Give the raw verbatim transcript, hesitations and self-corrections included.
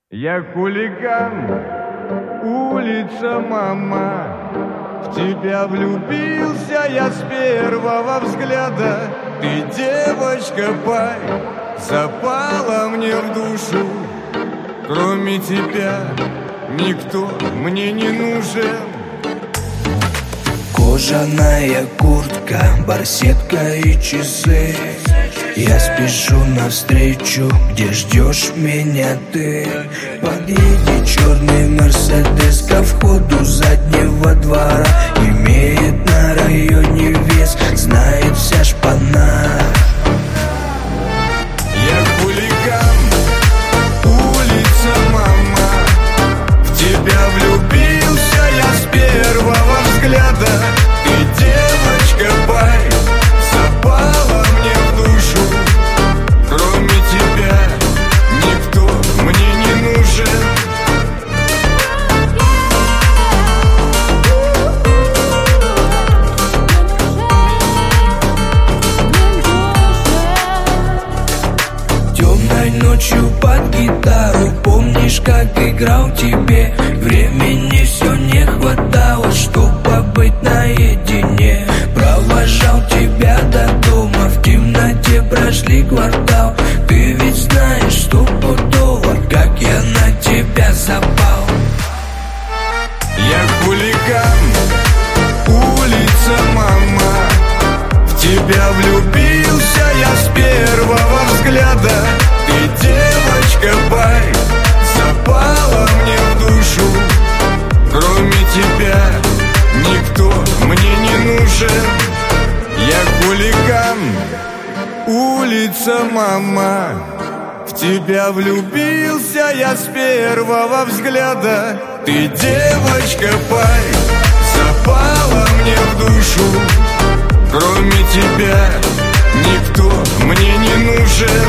Я хулиган, улица, мама. В тебя влюбился я с первого взгляда. Ты, девочка, пай, запала мне в душу. Кроме тебя никто мне не нужен. Кожаная куртка, барсетка и часы. Я спешу навстречу, где ждешь меня ты. Подъедет черный мерседес ко входу заднего двора. Имеет на районе вес, знает вся шпана. Я хулиган, улица, мама. В тебя влюбился я с первого взгляда. Ты, девочка, пай, запала мне в душу. Кроме тебя никто мне не нужен. Темной ночью под гитару, помнишь, как играл тебе? Времени все не хватало, чтоб побыть наедине. Провожал тебя до дома, в темноте прошли квартал. Ты ведь знаешь, что пудово, как я на тебя запал. Я хулиган, улица, мама. В тебя влюбился я с первого взгляда. Ты, девочка, пай, запала мне в душу. Кроме тебя никто мне не нужен. Я хулиган, улица, мама. В тебя влюбился я с первого взгляда. Ты, девочка, пай, запала мне в душу. Кроме тебя никто мне не нужен.